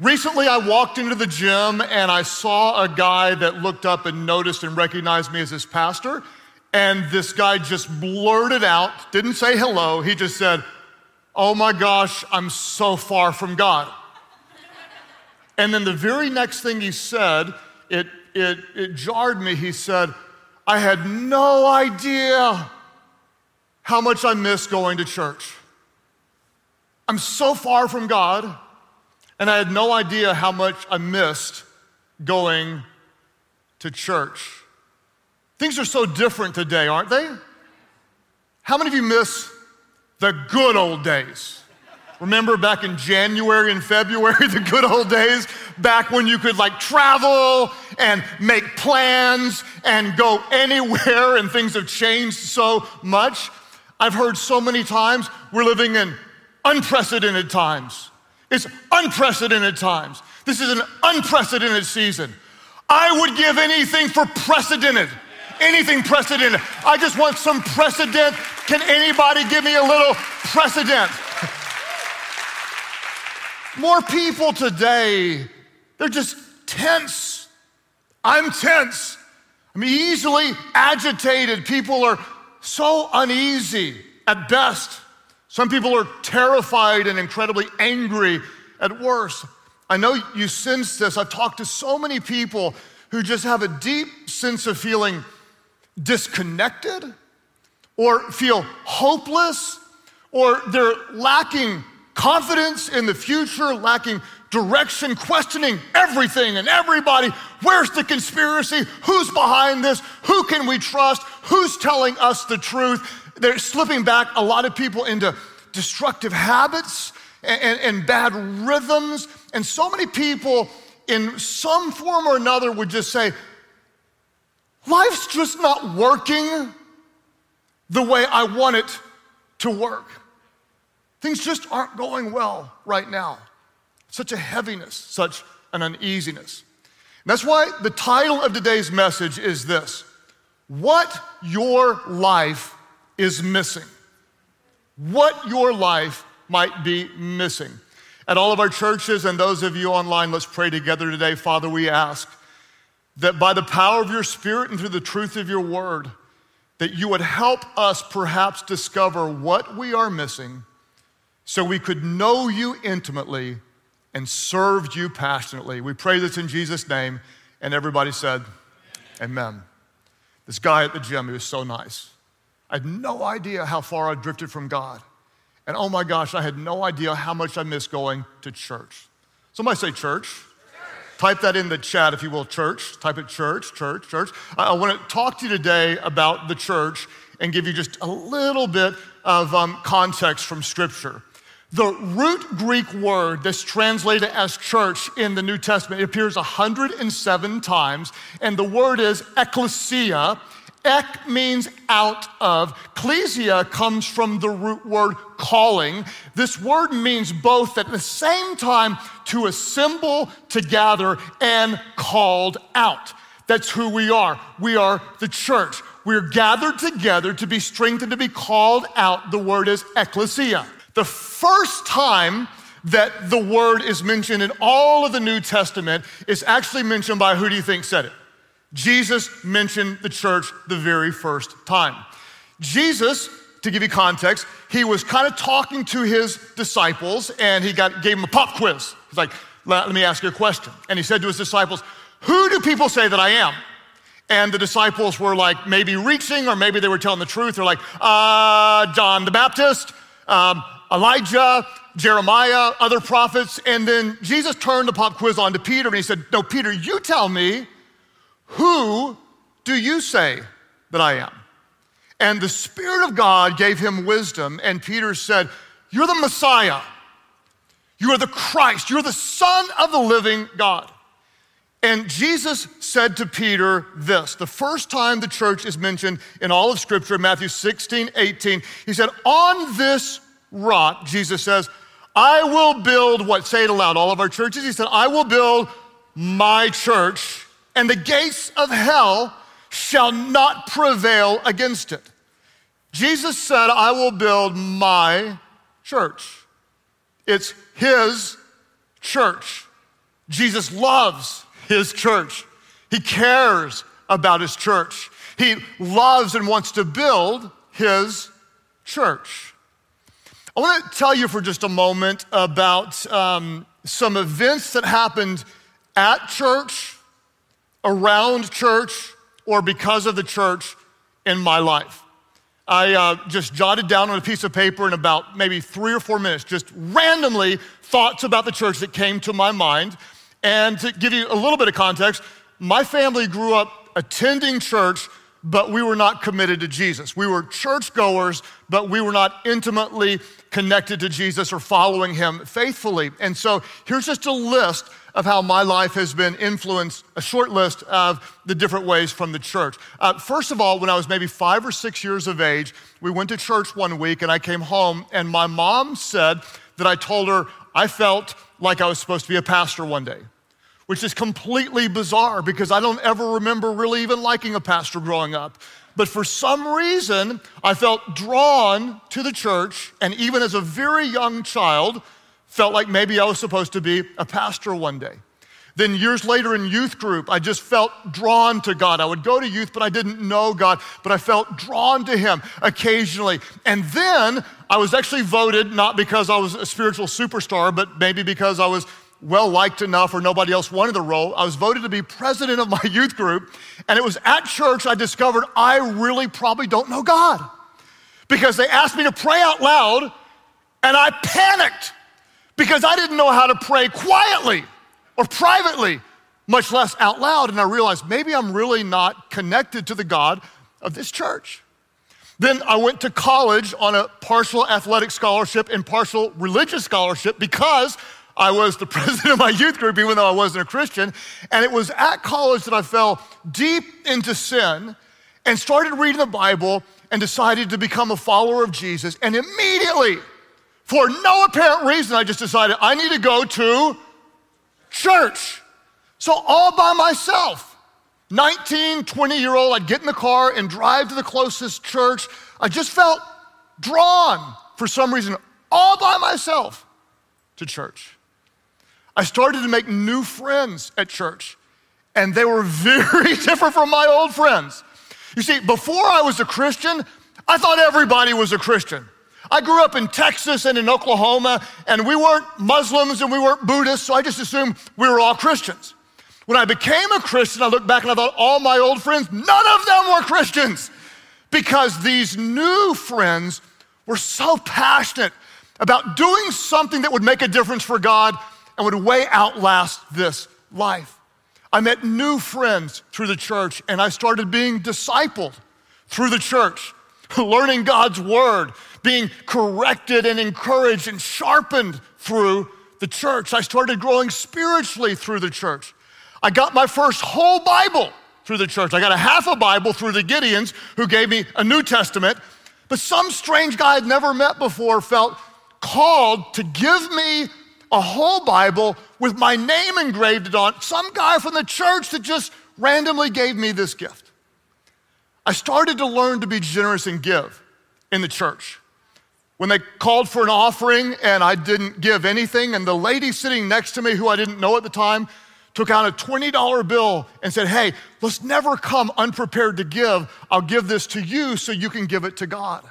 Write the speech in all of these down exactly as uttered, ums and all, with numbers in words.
Recently, I walked into the gym and I saw a guy that looked up and noticed and recognized me as his pastor. And this guy just blurted out, didn't say hello, he just said, "Oh my gosh, I'm so far from God." And then the very next thing he said, it, it, it jarred me. He said, "I had no idea how much I miss going to church. I'm so far from God, and I had no idea how much I missed going to church." Things are so different today, aren't they? How many of you miss the good old days? Remember back in January and February, the good old days, back when you could like travel and make plans and go anywhere, and things have changed so much. I've heard so many times we're living in unprecedented times. It's unprecedented times. This is an unprecedented season. I would give anything for precedented, anything precedented. I just want some precedent. Can anybody give me a little precedent? More people today, they're just tense. I'm tense. I'm easily agitated. People are so uneasy at best. Some people are terrified and incredibly angry at worst. I know you sense this. I've talked to so many people who just have a deep sense of feeling disconnected or feel hopeless, or they're lacking confidence in the future, lacking direction, questioning everything and everybody. Where's the conspiracy? Who's behind this? Who can we trust? Who's telling us the truth? They're slipping back, a lot of people, into destructive habits and, and, and bad rhythms. And so many people in some form or another would just say, life's just not working the way I want it to work. Things just aren't going well right now. Such a heaviness, such an uneasiness. And that's why the title of today's message is this: what your life is missing. What your life might be missing. At all of our churches and those of you online, let's pray together today. Father, we ask that by the power of your Spirit and through the truth of your word, that you would help us perhaps discover what we are missing so we could know you intimately and serve you passionately. We pray this in Jesus' name, and everybody said, amen. This guy at the gym, he was so nice. I had no idea how far I drifted from God. And oh my gosh, I had no idea how much I missed going to church. Somebody say church. Church. Type that in the chat, if you will, church. Type it church, church, church. I, I want to talk to you today about the church and give you just a little bit of um, context from Scripture. The root Greek word that's translated as church in the New Testament, it appears one hundred seven times, and the word is ecclesia. Ek means out of. Klesia comes from the root word calling. This word means both at the same time to assemble, to gather, and called out. That's who we are. We are the church. We're gathered together to be strengthened, to be called out. The word is ecclesia. The first time that the word is mentioned in all of the New Testament is actually mentioned by, who do you think said it? Jesus mentioned the church the very first time. Jesus, to give you context, he was kind of talking to his disciples, and he got gave them a pop quiz. He's like, let me ask you a question. And he said to his disciples, who do people say that I am? And the disciples were like maybe reaching, or maybe they were telling the truth. They're like, uh, John the Baptist, um, Elijah, Jeremiah, other prophets. And then Jesus turned the pop quiz on to Peter, and he said, no, Peter, you tell me, who do you say that I am? And the Spirit of God gave him wisdom, and Peter said, you're the Messiah. You are the Christ. You're the Son of the living God. And Jesus said to Peter this, the first time the church is mentioned in all of Scripture, Matthew sixteen, eighteen, he said, on this rock, Jesus says, I will build what? Say it aloud, all of our churches. He said, I will build my church, and the gates of hell shall not prevail against it. Jesus said, I will build my church. It's his church. Jesus loves his church. He cares about his church. He loves and wants to build his church. I want to tell you for just a moment about um, some events that happened at church, around church, or because of the church in my life. I uh, just jotted down on a piece of paper in about maybe three or four minutes, just randomly thoughts about the church that came to my mind. And to give you a little bit of context, my family grew up attending church, but we were not committed to Jesus. We were churchgoers, but we were not intimately connected to Jesus or following him faithfully. And so here's just a list of how my life has been influenced, a short list of the different ways from the church. Uh, first of all, when I was maybe five or six years of age, we went to church one week and I came home and my mom said that I told her I felt like I was supposed to be a pastor one day, which is completely bizarre because I don't ever remember really even liking a pastor growing up. But for some reason, I felt drawn to the church, and even as a very young child, felt like maybe I was supposed to be a pastor one day. Then years later in youth group, I just felt drawn to God. I would go to youth, but I didn't know God, but I felt drawn to him occasionally. And then I was actually voted, not because I was a spiritual superstar, but maybe because I was well-liked enough or nobody else wanted the role. I was voted to be president of my youth group, and it was at church I discovered I really probably don't know God because they asked me to pray out loud, and I panicked because I didn't know how to pray quietly or privately, much less out loud, and I realized maybe I'm really not connected to the God of this church. Then I went to college on a partial athletic scholarship and partial religious scholarship because I was the president of my youth group, even though I wasn't a Christian. And it was at college that I fell deep into sin and started reading the Bible and decided to become a follower of Jesus. And immediately, for no apparent reason, I just decided I need to go to church. So all by myself, nineteen, twenty year old, I'd get in the car and drive to the closest church. I just felt drawn for some reason, all by myself, to church. I started to make new friends at church, and they were very different from my old friends. You see, before I was a Christian, I thought everybody was a Christian. I grew up in Texas and in Oklahoma, and we weren't Muslims and we weren't Buddhists, so I just assumed we were all Christians. When I became a Christian, I looked back and I thought all my old friends, none of them were Christians, because these new friends were so passionate about doing something that would make a difference for God and would way outlast this life. I met new friends through the church, and I started being discipled through the church, learning God's word, being corrected and encouraged and sharpened through the church. I started growing spiritually through the church. I got my first whole Bible through the church. I got a half a Bible through the Gideons, who gave me a New Testament, but some strange guy I'd never met before felt called to give me a whole Bible with my name engraved on, some guy from the church that just randomly gave me this gift. I started to learn to be generous and give in the church. When they called for an offering and I didn't give anything, and the lady sitting next to me, who I didn't know at the time, took out a twenty dollar bill and said, hey, let's never come unprepared to give. I'll give this to you so you can give it to God.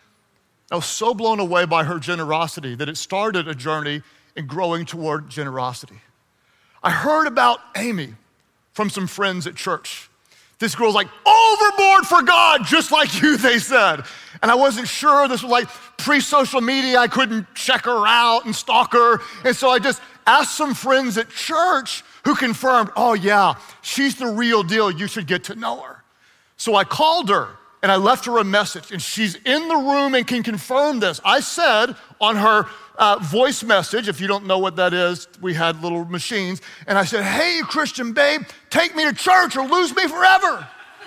I was so blown away by her generosity that it started a journey in growing toward generosity. I heard about Amy from some friends at church. This girl's like overboard for God, just like you, they said. And I wasn't sure. This was like pre-social media. I couldn't check her out and stalk her. And so I just asked some friends at church who confirmed, oh yeah, she's the real deal. You should get to know her. So I called her and I left her a message, and she's in the room and can confirm this. I said on her uh, voice message, if you don't know what that is, we had little machines, and I said, hey, Christian babe, take me to church or lose me forever.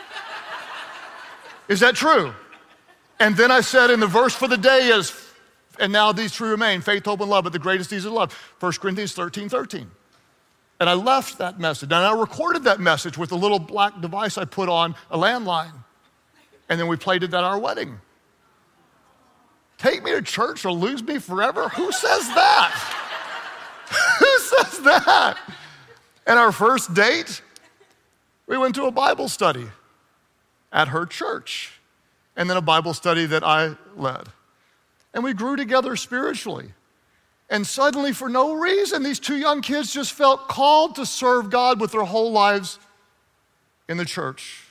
Is that true? And then I said, and the verse for the day is, and now these three remain, faith, hope, and love, but the greatest these is love, First Corinthians thirteen, thirteen. And I left that message, and I recorded that message with a little black device I put on a landline. And then we played it at our wedding. Take me to church or lose me forever? Who says that? Who says that? And our first date, we went to a Bible study at her church, and then a Bible study that I led. And we grew together spiritually. And suddenly, for no reason, these two young kids just felt called to serve God with their whole lives in the church.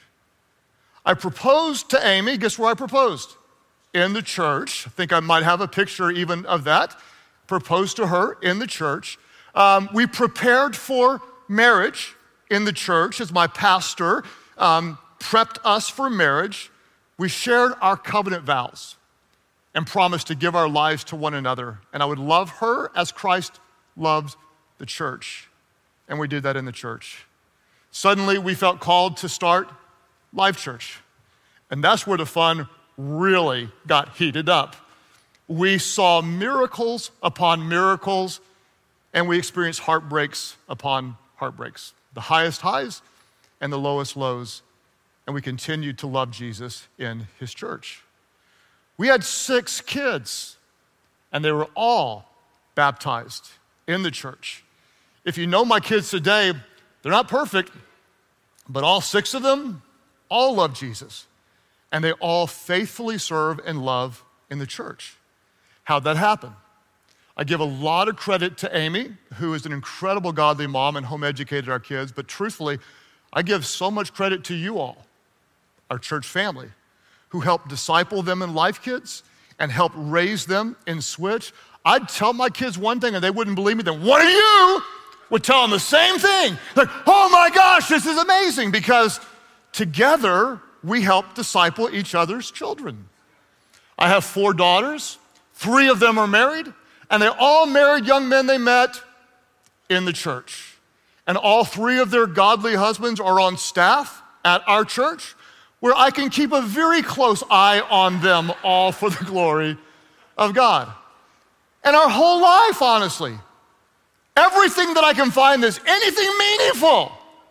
I proposed to Amy. Guess where I proposed? In the church. I think I might have a picture even of that. Proposed to her in the church. Um, we prepared for marriage in the church as my pastor um, prepped us for marriage. We shared our covenant vows and promised to give our lives to one another. And I would love her as Christ loved the church. And we did that in the church. Suddenly, we felt called to start Life Church. And that's where the fun really got heated up. We saw miracles upon miracles, and we experienced heartbreaks upon heartbreaks, the highest highs and the lowest lows. And we continued to love Jesus in his church. We had six kids, and they were all baptized in the church. If you know my kids today, they're not perfect, but all six of them all love Jesus, and they all faithfully serve and love in the church. How'd that happen? I give a lot of credit to Amy, who is an incredible godly mom and home educated our kids, but truthfully, I give so much credit to you all, our church family, who helped disciple them in Life Kids and helped raise them in Switch. I'd tell my kids one thing and they wouldn't believe me, then one of you would tell them the same thing. Like, oh my gosh, this is amazing, because together we help disciple each other's children. I have four daughters, three of them are married, and they all married young men they met in the church. And all three of their godly husbands are on staff at our church, where I can keep a very close eye on them, all for the glory of God. And our whole life, honestly, everything that I can find that's anything meaningful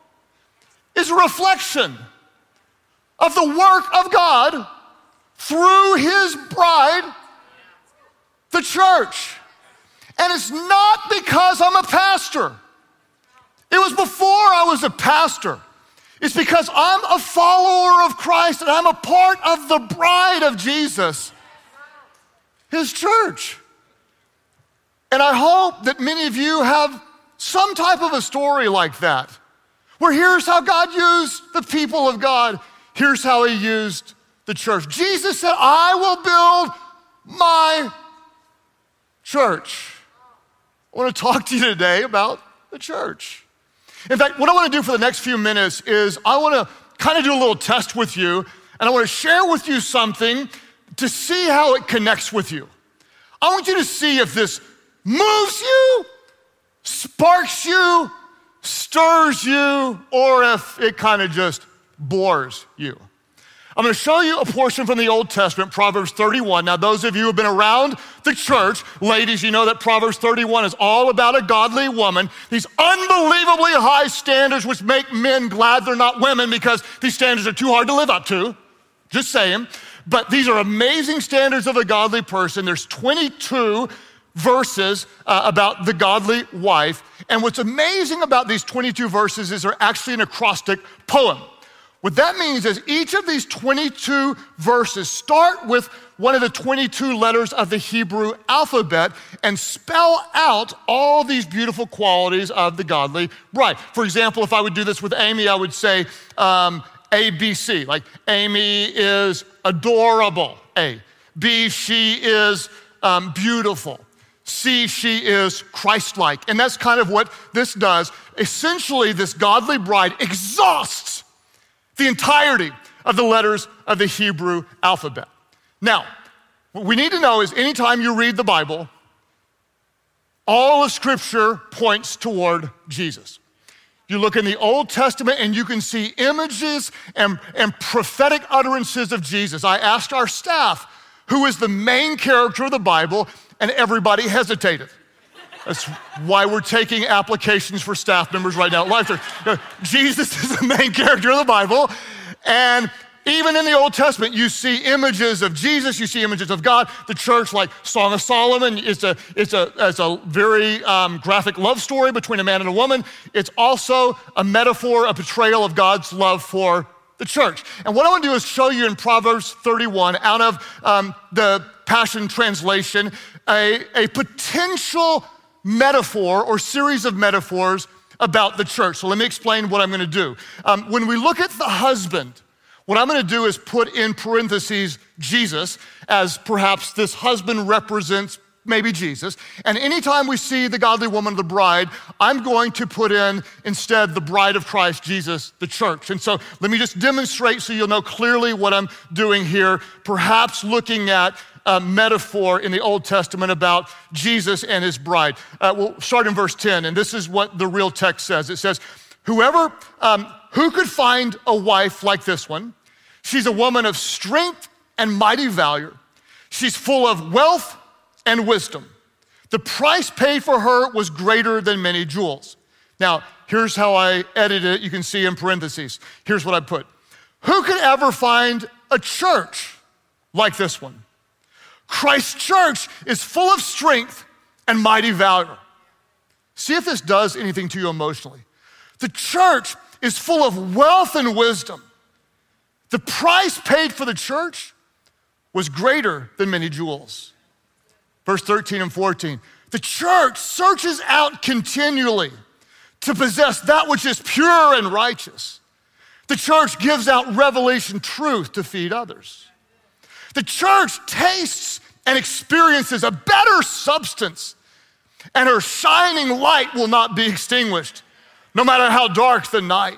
is a reflection of the work of God through his bride, the church. And it's not because I'm a pastor. It was before I was a pastor. It's because I'm a follower of Christ and I'm a part of the bride of Jesus, his church. And I hope that many of you have some type of a story like that, where here's how God used the people of God, here's how he used the church. Jesus said, I will build my church. I want to talk to you today about the church. In fact, what I want to do for the next few minutes is I want to kind of do a little test with you, and I want to share with you something to see how it connects with you. I want you to see if this moves you, sparks you, stirs you, or if it kind of just bores you. I'm going to show you a portion from the Old Testament, Proverbs thirty-one. Now, those of you who have been around the church, ladies, you know that Proverbs thirty-one is all about a godly woman. These unbelievably high standards which make men glad they're not women, because these standards are too hard to live up to. Just saying. But these are amazing standards of a godly person. There's twenty-two verses uh, about the godly wife. And what's amazing about these twenty-two verses is they're actually an acrostic poem. What that means is each of these twenty-two verses start with one of the twenty-two letters of the Hebrew alphabet and spell out all these beautiful qualities of the godly bride. For example, if I would do this with Amy, I would say um, A, B, C. Like, Amy is adorable, A. B, she is um, beautiful. C, she is Christ-like. And that's kind of what this does. Essentially, this godly bride exhausts the entirety of the letters of the Hebrew alphabet. Now, what we need to know is anytime you read the Bible, all of Scripture points toward Jesus. You look in the Old Testament and you can see images and, and prophetic utterances of Jesus. I asked our staff, who is the main character of the Bible, and everybody hesitated. That's why we're taking applications for staff members right now at Life Church. Jesus is the main character of the Bible, and even in the Old Testament, you see images of Jesus, you see images of God. The church, like Song of Solomon, is a, it's a, it's a very um, graphic love story between a man and a woman. It's also a metaphor, a portrayal of God's love for the church. And what I want to do is show you in Proverbs thirty-one, out of um, the Passion Translation, a, a potential metaphor or series of metaphors about the church. So let me explain what I'm going to do. Um, when we look at the husband, what I'm going to do is put in parentheses Jesus, as perhaps this husband represents maybe Jesus. And anytime we see the godly woman, the bride, I'm going to put in instead the bride of Christ, Jesus, the church. And so let me just demonstrate so you'll know clearly what I'm doing here, perhaps looking at a metaphor in the Old Testament about Jesus and his bride. Uh, we'll start in verse ten, and this is what the real text says. It says, whoever, um, who could find a wife like this one? She's a woman of strength and mighty valor. She's full of wealth and wisdom. The price paid for her was greater than many jewels. Now, here's how I edited it. You can see in parentheses. Here's what I put. Who could ever find a church like this one? Christ's church is full of strength and mighty valor. See if this does anything to you emotionally. The church is full of wealth and wisdom. The price paid for the church was greater than many jewels. Verse thirteen and fourteen, the church searches out continually to possess that which is pure and righteous. The church gives out revelation truth to feed others. The church tastes and experiences a better substance, and her shining light will not be extinguished, no matter how dark the night.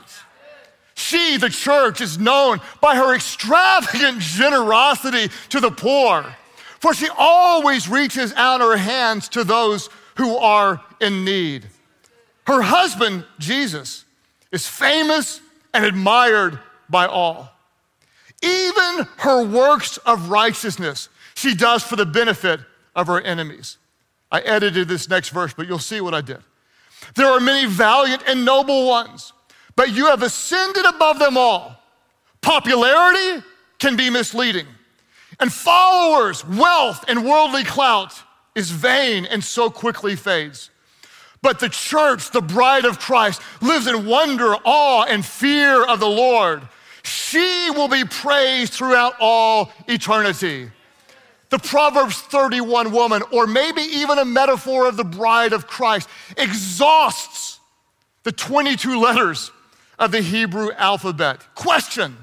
She, the church, is known by her extravagant generosity to the poor, for she always reaches out her hands to those who are in need. Her husband, Jesus, is famous and admired by all. Even her works of righteousness she does for the benefit of her enemies. I edited this next verse, but you'll see what I did. There are many valiant and noble ones, but you have ascended above them all. Popularity can be misleading, and followers, wealth, and worldly clout is vain and so quickly fades. But the church, the bride of Christ, lives in wonder, awe, and fear of the Lord. She will be praised throughout all eternity. The Proverbs thirty-one woman, or maybe even a metaphor of the bride of Christ, exhausts the twenty-two letters of the Hebrew alphabet. Question: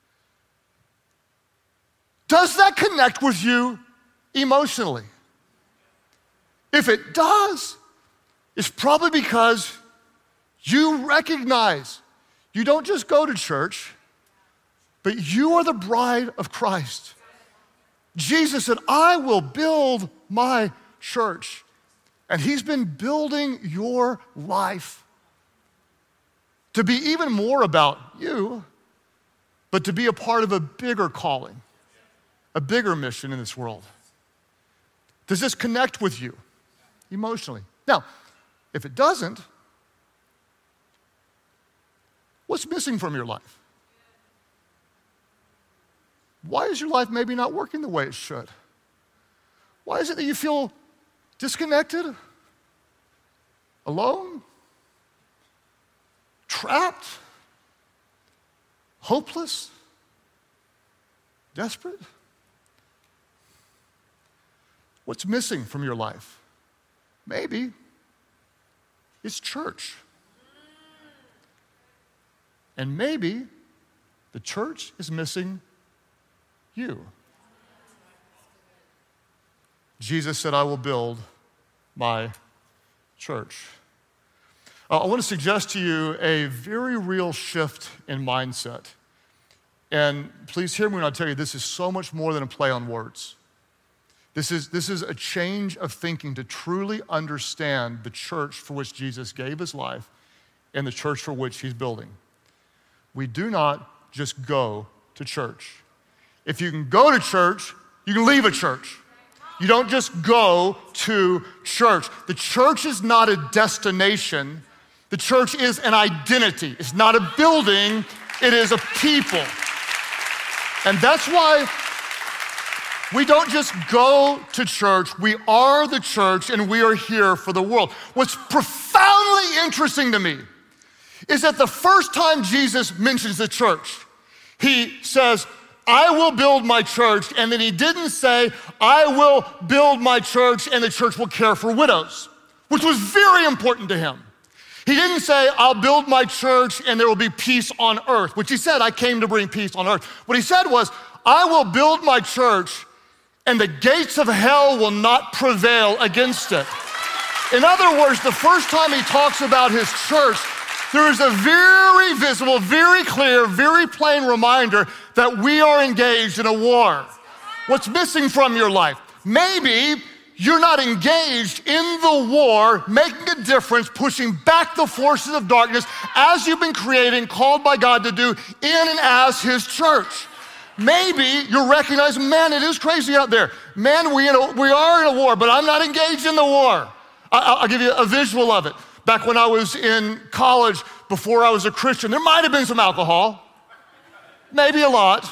does that connect with you emotionally? If it does, it's probably because you recognize you don't just go to church, but you are the bride of Christ. Jesus said, I will build my church. And he's been building your life to be even more about you, but to be a part of a bigger calling, a bigger mission in this world. Does this connect with you emotionally? Now, if it doesn't, what's missing from your life? Why is your life maybe not working the way it should? Why is it that you feel disconnected, alone, trapped, hopeless, desperate? What's missing from your life? Maybe it's church. And maybe the church is missing you. Jesus said, I will build my church. Uh, I want to suggest to you a very real shift in mindset. And please hear me when I tell you this is so much more than a play on words. This is, this is a change of thinking to truly understand the church for which Jesus gave his life and the church for which he's building. We do not just go to church. If you can go to church, you can leave a church. You don't just go to church. The church is not a destination. The church is an identity. It's not a building, it is a people. And that's why we don't just go to church, we are the church and we are here for the world. What's profoundly interesting to me is that the first time Jesus mentions the church, he says, I will build my church, and then he didn't say, I will build my church and the church will care for widows, which was very important to him. He didn't say, I'll build my church and there will be peace on earth, which he said, I came to bring peace on earth. What he said was, I will build my church and the gates of hell will not prevail against it. In other words, the first time he talks about his church, there is a very visible, very clear, very plain reminder that we are engaged in a war. What's missing from your life? Maybe you're not engaged in the war, making a difference, pushing back the forces of darkness as you've been creating, called by God to do in and as his church. Maybe you're recognizing, man, it is crazy out there. Man, we, in a, we are in a war, but I'm not engaged in the war. I, I'll give you a visual of it. Back when I was in college, before I was a Christian, there might have been some alcohol, maybe a lot.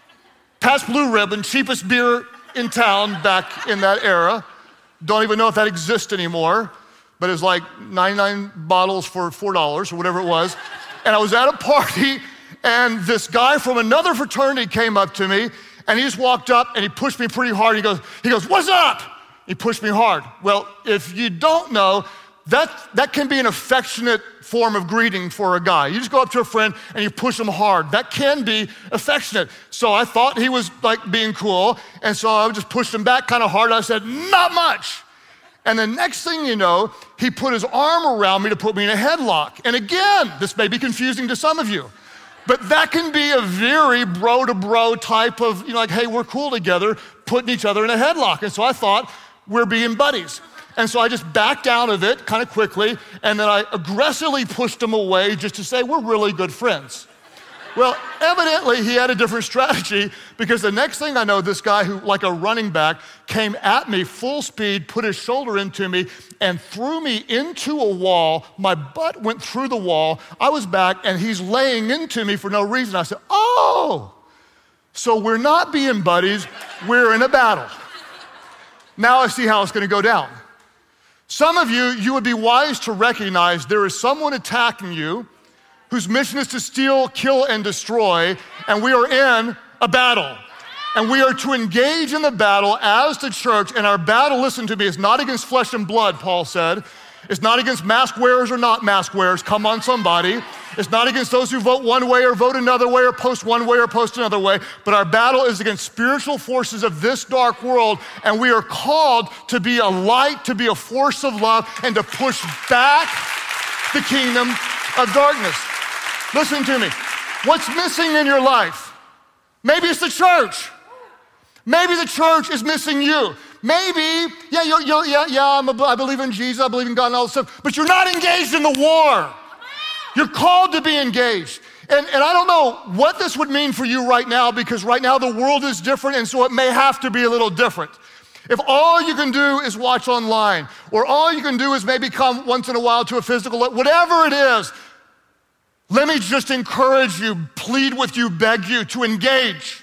Past Blue Ribbon, cheapest beer in town back in that era. Don't even know if that exists anymore, but it was like ninety-nine bottles for four dollars or whatever it was. And I was at a party, and this guy from another fraternity came up to me, and he just walked up and he pushed me pretty hard. He goes, he goes, what's up? He pushed me hard. Well, if you don't know, That, that can be an affectionate form of greeting for a guy. You just go up to a friend and you push him hard. That can be affectionate. So I thought he was like being cool, and so I just pushed him back kind of hard. I said, not much. And the next thing you know, he put his arm around me to put me in a headlock. And again, this may be confusing to some of you, but that can be a very bro-to-bro type of, you know, like, hey, we're cool together, putting each other in a headlock. And so I thought, we're being buddies. And so I just backed out of it kind of quickly, and then I aggressively pushed him away just to say, we're really good friends. Well, evidently he had a different strategy, because the next thing I know, this guy who, like a running back, came at me full speed, put his shoulder into me, and threw me into a wall. My butt went through the wall. I was back, and he's laying into me for no reason. I said, oh, so we're not being buddies, we're in a battle. Now I see how it's gonna go down. Some of you, you would be wise to recognize there is someone attacking you whose mission is to steal, kill, and destroy, and we are in a battle. And we are to engage in the battle as the church, and our battle, listen to me, is not against flesh and blood, Paul said. It's not against mask wearers or not mask wearers, come on somebody. It's not against those who vote one way or vote another way or post one way or post another way, but our battle is against spiritual forces of this dark world, and we are called to be a light, to be a force of love, and to push back the kingdom of darkness. Listen to me. What's missing in your life? Maybe it's the church. Maybe the church is missing you. Maybe, yeah, you're, you're, yeah, yeah, I'm a, I believe in Jesus, I believe in God and all this stuff, but you're not engaged in the war. You're called to be engaged. And, and I don't know what this would mean for you right now, because right now the world is different, and so it may have to be a little different. If all you can do is watch online, or all you can do is maybe come once in a while to a physical, whatever it is, let me just encourage you, plead with you, beg you to engage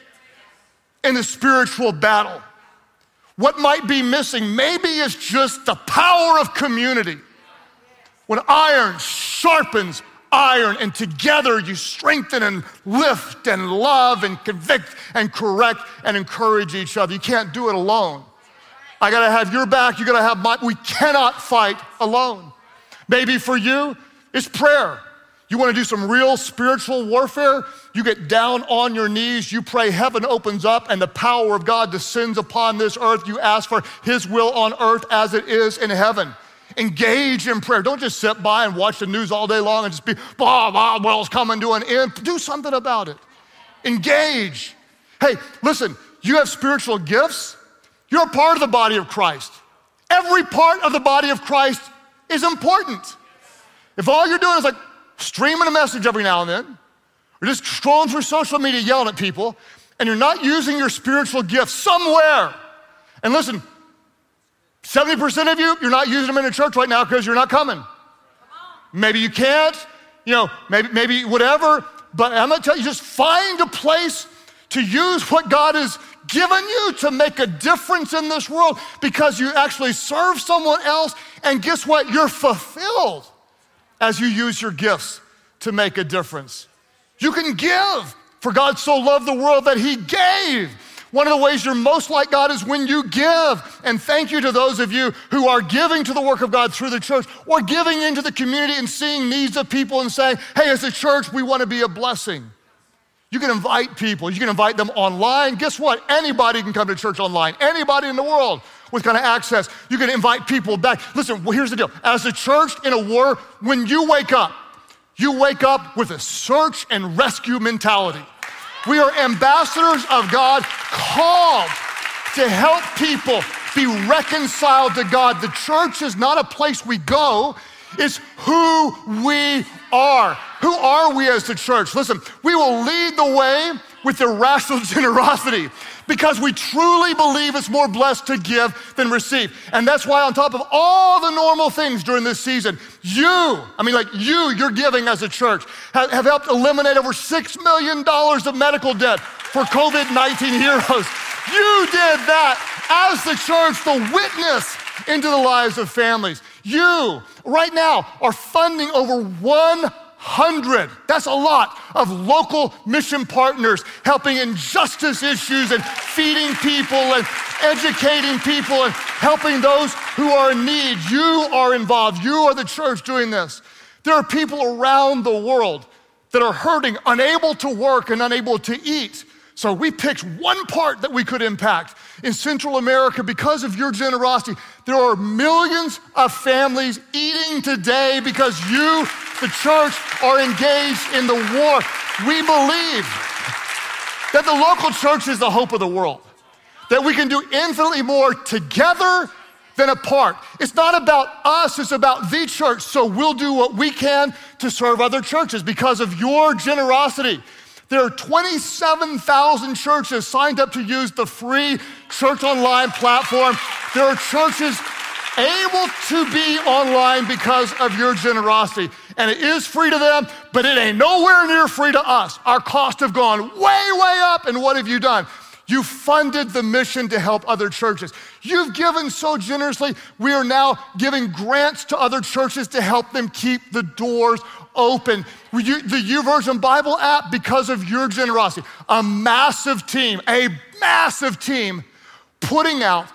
in the spiritual battle. What might be missing maybe is just the power of community. When iron sharpens iron, and together you strengthen and lift and love and convict and correct and encourage each other. You can't do it alone. I gotta have your back, you gotta have mine. We cannot fight alone. Maybe for you, it's prayer. You wanna do some real spiritual warfare? You get down on your knees, you pray, heaven opens up, and the power of God descends upon this earth. You ask for his will on earth as it is in heaven. Engage in prayer. Don't just sit by and watch the news all day long and just be, blah, blah, world's coming to an end. Do something about it. Engage. Hey, listen, you have spiritual gifts. You're a part of the body of Christ. Every part of the body of Christ is important. If all you're doing is like streaming a message every now and then, or just scrolling through social media yelling at people, and you're not using your spiritual gifts somewhere, and listen, seventy percent of you, you're not using them in a church right now because you're not coming. Maybe you can't, you know, maybe, maybe whatever, but I'm gonna tell you, just find a place to use what God has given you to make a difference in this world because you actually serve someone else. And guess what? You're fulfilled as you use your gifts to make a difference. You can give, for God so loved the world that he gave. One of the ways you're most like God is when you give. And thank you to those of you who are giving to the work of God through the church or giving into the community and seeing needs of people and saying, hey, as a church, we want to be a blessing. You can invite people. You can invite them online. Guess what? Anybody can come to church online. Anybody in the world with kind of access. You can invite people back. Listen, well, here's the deal. As a church in a war, when you wake up, you wake up with a search and rescue mentality. We are ambassadors of God, called to help people be reconciled to God. The church is not a place we go, it's who we are. Who are we as the church? Listen, we will lead the way with irrational generosity because we truly believe it's more blessed to give than receive. And that's why on top of all the normal things during this season, you, I mean like you, your giving as a church, have, have helped eliminate over six million dollars of medical debt for covid nineteen heroes. You did that as the church, the witness into the lives of families. You, right now, are funding over one hundred, that's a lot, of local mission partners helping in justice issues and feeding people and educating people and helping those who are in need. You are involved. You are the church doing this. There are people around the world that are hurting, unable to work and unable to eat. So we picked one part that we could impact. In Central America, because of your generosity, there are millions of families eating today because you, the church, are engaged in the war. We believe that the local church is the hope of the world, that we can do infinitely more together than apart. It's not about us, it's about the church. So we'll do what we can to serve other churches because of your generosity. There are twenty-seven thousand churches signed up to use the free Church Online platform. There are churches able to be online because of your generosity. And it is free to them, but it ain't nowhere near free to us. Our costs have gone way, way up. And what have you done? You funded the mission to help other churches. You've given so generously, we are now giving grants to other churches to help them keep the doors open. The YouVersion Bible app, because of your generosity, a massive team, a massive team putting out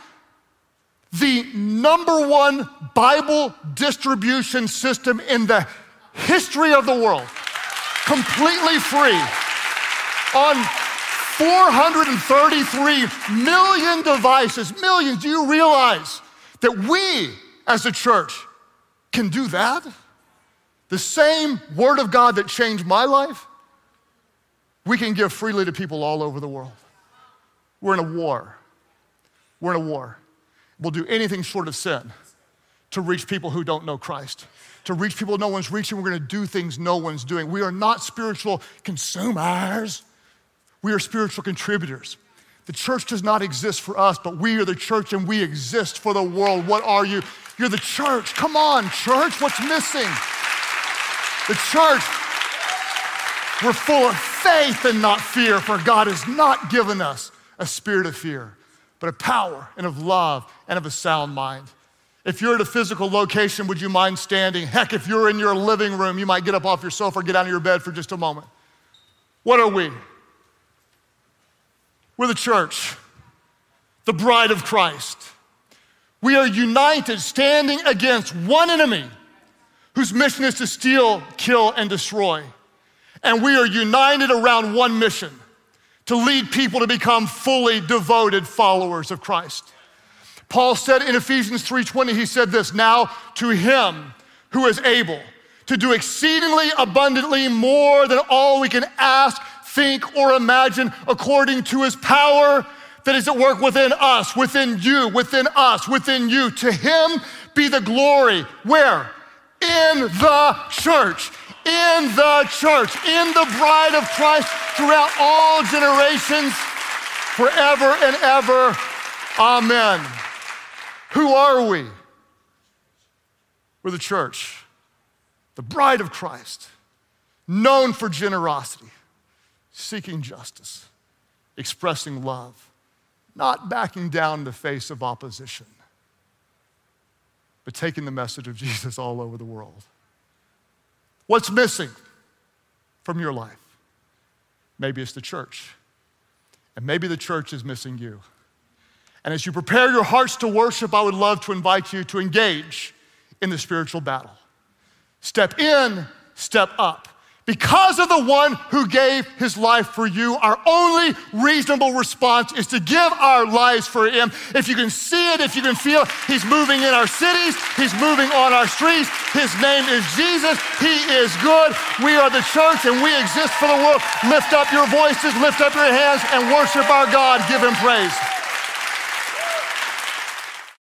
the number one Bible distribution system in the history of the world, completely free, on four hundred thirty-three million devices, millions. Do you realize that we as a church can do that? The same word of God that changed my life, we can give freely to people all over the world. We're in a war. We're in a war. We'll do anything short of sin to reach people who don't know Christ. To reach people no one's reaching, we're gonna do things no one's doing. We are not spiritual consumers. We are spiritual contributors. The church does not exist for us, but we are the church and we exist for the world. What are you? You're the church. Come on, church, what's missing? The church, we're full of faith and not fear, for God has not given us a spirit of fear, but of power and of love and of a sound mind. If you're at a physical location, would you mind standing? Heck, if you're in your living room, you might get up off your sofa or get out of your bed for just a moment. What are we? We're the church, the bride of Christ. We are united, standing against one enemy whose mission is to steal, kill, and destroy. And we are united around one mission, to lead people to become fully devoted followers of Christ. Paul said in Ephesians three twenty, he said this, now to him who is able to do exceedingly abundantly more than all we can ask, think, or imagine, according to his power that is at work within us, within you, within us, within you. To him be the glory. Where? In the church, in the church, in the bride of Christ throughout all generations, forever and ever. Amen. Who are we? We're the church, the bride of Christ, known for generosity, seeking justice, expressing love, not backing down in the face of opposition, but taking the message of Jesus all over the world. What's missing from your life? Maybe it's the church, and maybe the church is missing you. And as you prepare your hearts to worship, I would love to invite you to engage in the spiritual battle. Step in, step up. Because of the one who gave his life for you, our only reasonable response is to give our lives for him. If you can see it, if you can feel it, he's moving in our cities, he's moving on our streets. His name is Jesus. He is good. We are the church and we exist for the world. Lift up your voices, lift up your hands, and worship our God. Give him praise.